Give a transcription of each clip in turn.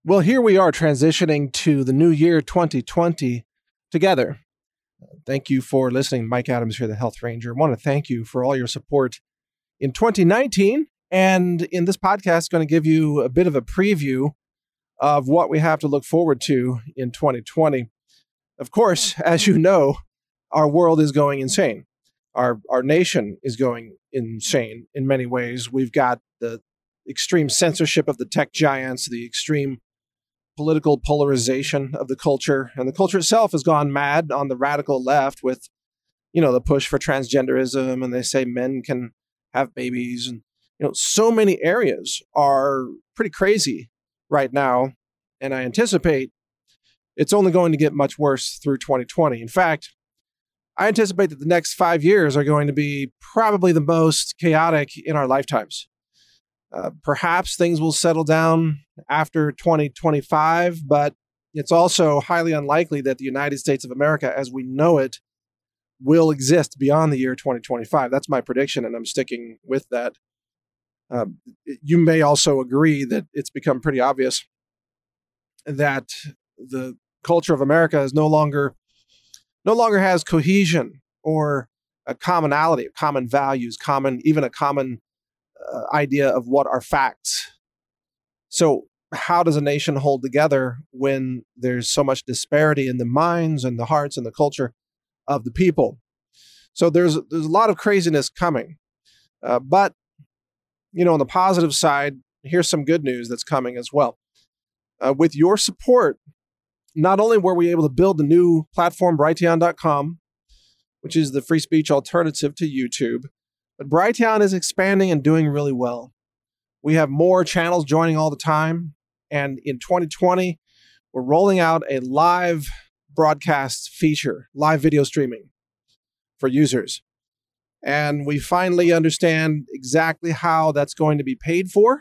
Well, here we are transitioning to the new year 2020 together. Thank you for listening. Mike Adams here, the Health Ranger. I want to thank you for all your support in 2019. And in this podcast, going to give you a bit of a preview of what we have to look forward to in 2020. Of course, as you know, our world is going insane. Our nation is going insane in many ways. We've got the extreme censorship of the tech giants, the extreme political polarization of the culture, and the culture itself has gone mad on the radical left with, the push for transgenderism, and they say men can have babies, and so many areas are pretty crazy right now, and I anticipate it's only going to get much worse through 2020. In fact, I anticipate that the next 5 years are going to be probably the most chaotic in our lifetimes. Perhaps things will settle down after 2025, but it's also highly unlikely that the United States of America, as we know it, will exist beyond the year 2025. That's my prediction, and I'm sticking with that. You may also agree that it's become pretty obvious that the culture of America is no longer has cohesion or a commonality, common values, even a common idea of what are facts. So how does a nation hold together when there's so much disparity in the minds and the hearts and the culture of the people? So there's a lot of craziness coming. But, on the positive side, here's some good news that's coming as well. With your support, not only were we able to build the new platform, Brighteon.com, which is the free speech alternative to YouTube, but Brighteon is expanding and doing really well. We have more channels joining all the time. And in 2020, we're rolling out a live broadcast feature, live video streaming for users. And we finally understand exactly how that's going to be paid for.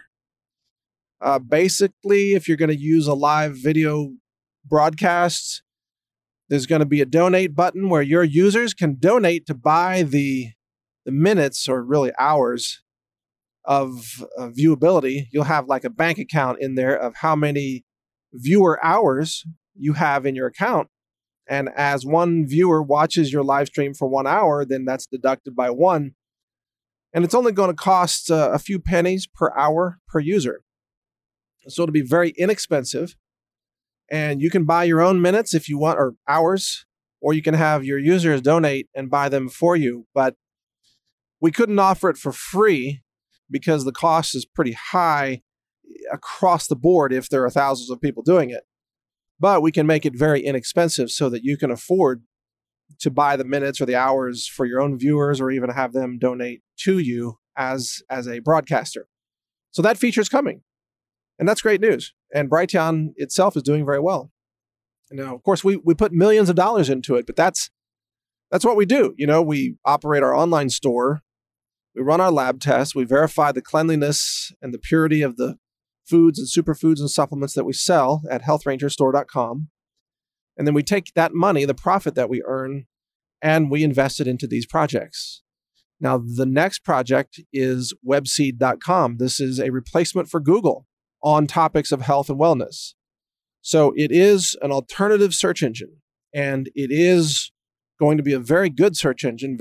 Basically, if you're going to use a live video broadcast, there's going to be a donate button where your users can donate to buy the minutes, or really hours, of viewability. You'll have like a bank account in there of how many viewer hours you have in your account. And as one viewer watches your live stream for 1 hour, then that's deducted by one. And it's only going to cost a few pennies per hour per user. So it'll be very inexpensive. And you can buy your own minutes if you want, or hours, or you can have your users donate and buy them for you. But we couldn't offer it for free because the cost is pretty high across the board if there are thousands of people doing it. But we can make it very inexpensive so that you can afford to buy the minutes or the hours for your own viewers, or even have them donate to you as a broadcaster. So that feature is coming. And that's great news. And Brighteon itself is doing very well. Now, of course, we put millions of dollars into it, but that's what we do. We operate our online store. We run our lab tests. We verify the cleanliness and the purity of the foods and superfoods and supplements that we sell at healthrangerstore.com. And then we take that money, the profit that we earn, and we invest it into these projects. Now, the next project is webseed.com. This is a replacement for Google on topics of health and wellness. So it is an alternative search engine, and it is going to be a very good search engine.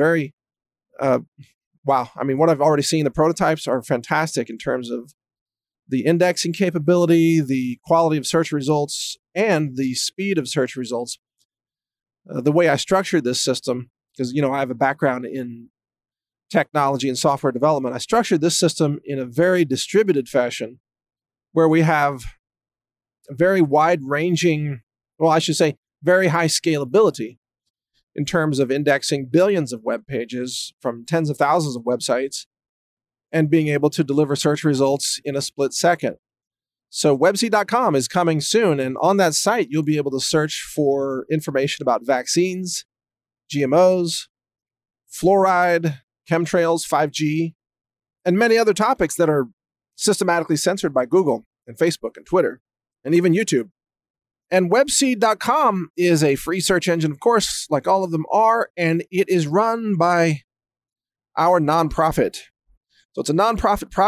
Wow. I mean, what I've already seen, the prototypes are fantastic in terms of the indexing capability, the quality of search results, and the speed of search results. The way I structured this system, because, I have a background in technology and software development, I structured this system in a very distributed fashion where we have a very wide-ranging, very high scalability in terms of indexing billions of web pages from tens of thousands of websites and being able to deliver search results in a split second. So webseed.com is coming soon, and on that site, you'll be able to search for information about vaccines, GMOs, fluoride, chemtrails, 5G, and many other topics that are systematically censored by Google and Facebook and Twitter and even YouTube. And webseed.com is a free search engine, of course, like all of them are, and it is run by our nonprofit. So it's a nonprofit project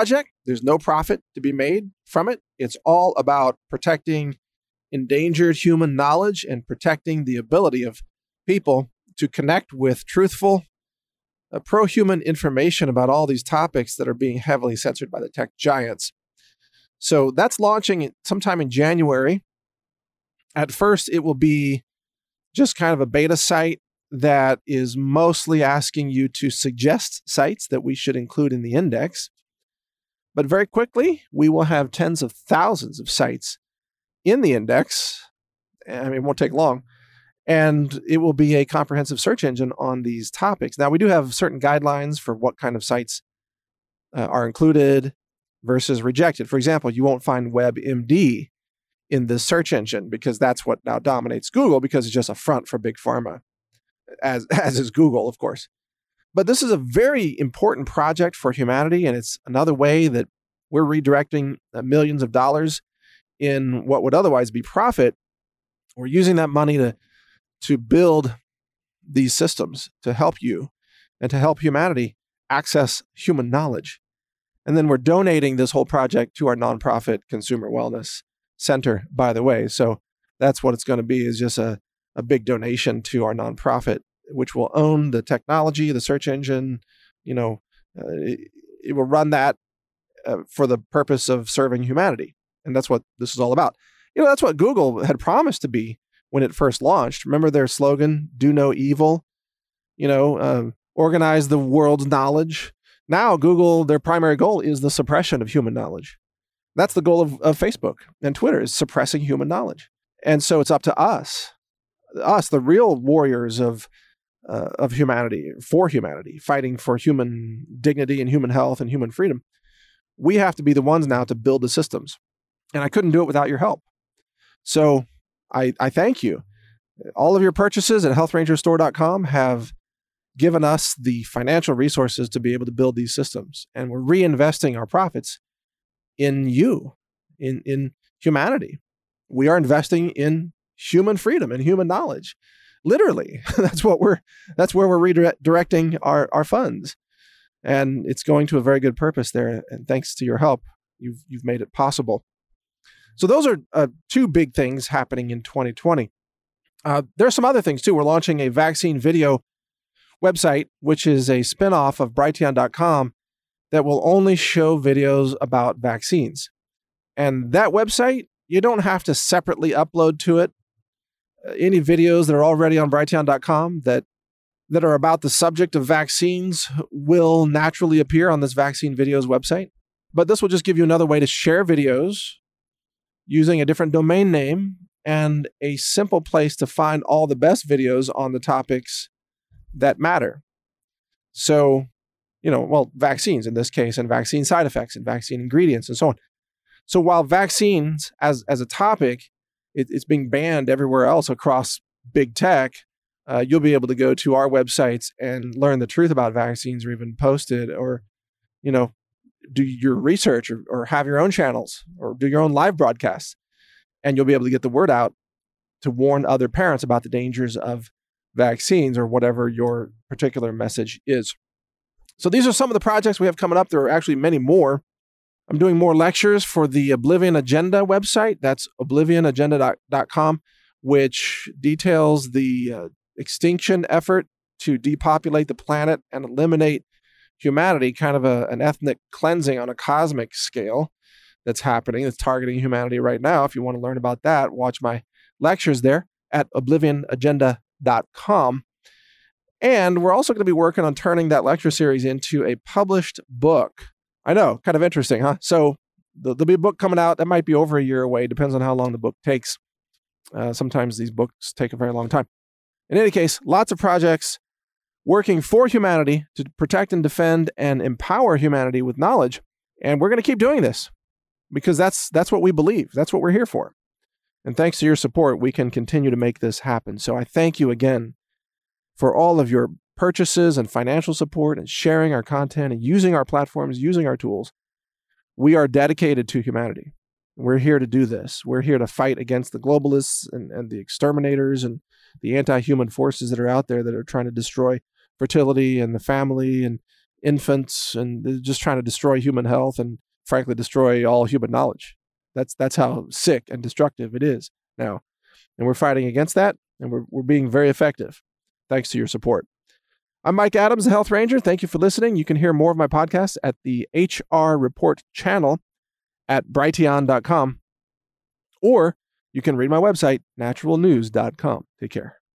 There's no profit to be made from it. It's all about protecting endangered human knowledge and protecting the ability of people to connect with truthful, pro-human information about all these topics that are being heavily censored by the tech giants. So that's launching sometime in January. At first, it will be just kind of a beta site that is mostly asking you to suggest sites that we should include in the index. But very quickly, we will have tens of thousands of sites in the index. I mean, it won't take long. And it will be a comprehensive search engine on these topics. Now, we do have certain guidelines for what kind of sites are included versus rejected. For example, you won't find WebMD in this search engine because that's what now dominates Google, because it's just a front for big pharma, as is Google, of course. But this is a very important project for humanity, and it's another way that we're redirecting millions of dollars in what would otherwise be profit. We're using that money to build these systems to help you and to help humanity access human knowledge. And then we're donating this whole project to our nonprofit Consumer Wellness Center, by the way. So that's what it's going to be, is just a big donation to our nonprofit, which will own the technology, the search engine. It will run that for the purpose of serving humanity. And that's what this is all about. That's what Google had promised to be when it first launched. Remember their slogan, do no evil, organize the world's knowledge. Now Google, their primary goal is the suppression of human knowledge. That's the goal of Facebook and Twitter, is suppressing human knowledge. And so it's up to us, the real warriors of humanity, for humanity, fighting for human dignity and human health and human freedom. We have to be the ones now to build the systems. And I couldn't do it without your help. So I thank you. All of your purchases at healthrangerstore.com have given us the financial resources to be able to build these systems. And we're reinvesting our profits in you, in humanity. We are investing in human freedom and human knowledge. Literally, that's where we're redirecting our funds. And it's going to a very good purpose there. And thanks to your help, you've made it possible. So those are two big things happening in 2020. There are some other things too. We're launching a vaccine video website, which is a spinoff of Brighteon.com that will only show videos about vaccines. And that website, you don't have to separately upload to it any videos that are already on Brighteon.com that are about the subject of vaccines will naturally appear on this vaccine videos website. But this will just give you another way to share videos using a different domain name and a simple place to find all the best videos on the topics that matter. So, vaccines in this case, and vaccine side effects and vaccine ingredients and so on. So while vaccines as a topic, it's being banned everywhere else across big tech, you'll be able to go to our websites and learn the truth about vaccines, or even post it, or, do your research, or have your own channels, or do your own live broadcasts. And you'll be able to get the word out to warn other parents about the dangers of vaccines, or whatever your particular message is. So these are some of the projects we have coming up. There are actually many more. I'm doing more lectures for the Oblivion Agenda website. That's oblivionagenda.com, which details the extinction effort to depopulate the planet and eliminate humanity, kind of an ethnic cleansing on a cosmic scale that's happening, that's targeting humanity right now. If you want to learn about that, watch my lectures there at oblivionagenda.com. And we're also going to be working on turning that lecture series into a published book. I know, kind of interesting, huh? So there'll be a book coming out that might be over a year away. Depends on how long the book takes. Sometimes these books take a very long time. In any case, lots of projects working for humanity to protect and defend and empower humanity with knowledge. And we're going to keep doing this because that's what we believe. That's what we're here for. And thanks to your support, we can continue to make this happen. So I thank you again for all of your purchases and financial support and sharing our content and using our platforms, using our tools. We are dedicated to humanity. We're here to do this. We're here to fight against the globalists and the exterminators and the anti-human forces that are out there that are trying to destroy fertility and the family and infants, and they're just trying to destroy human health and frankly, destroy all human knowledge. That's how sick and destructive it is now. And we're fighting against that, and we're being very effective, thanks to your support. I'm Mike Adams, the Health Ranger. Thank you for listening. You can hear more of my podcasts at the HR Report channel at Brighteon.com, or you can read my website, naturalnews.com. Take care.